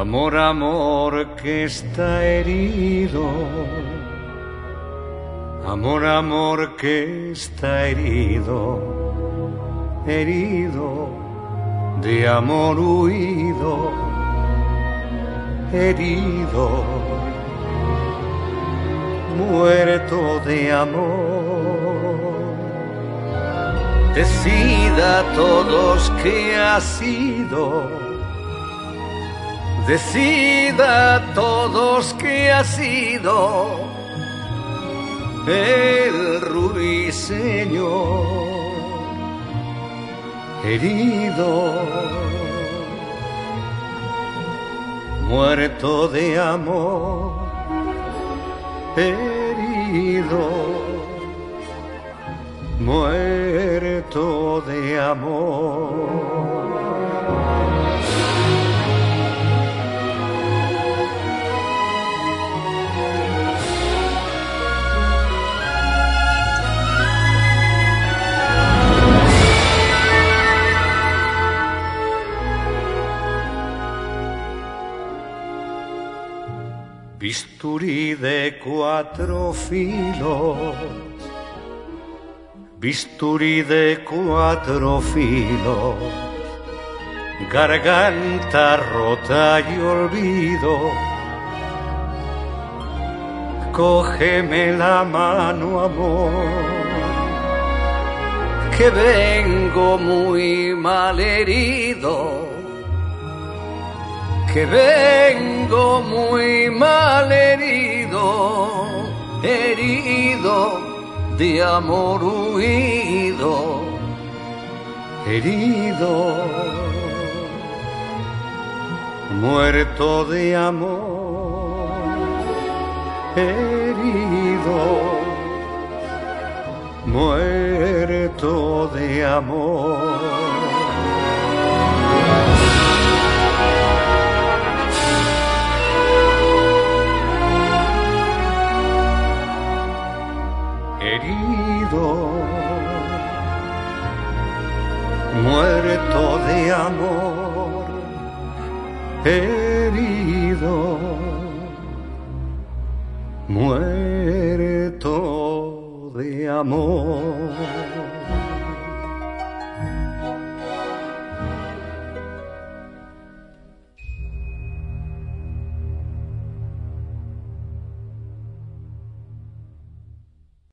Amor, amor que está herido. Amor, amor que está herido, herido de amor huido, herido, muerto de amor. Decida a todos que ha sido. Decida a todos que ha sido el ruiseñor herido, muerto de amor, herido, muerto de amor. Bisturí de cuatro filos, bisturí de cuatro filos, garganta rota y olvido. Cógeme la mano, amor, que vengo muy mal herido. Que vengo muy mal herido, herido de amor huido, herido, muerto de amor, herido, muerto de amor. Herido, muerto de amor, herido, muerto de amor.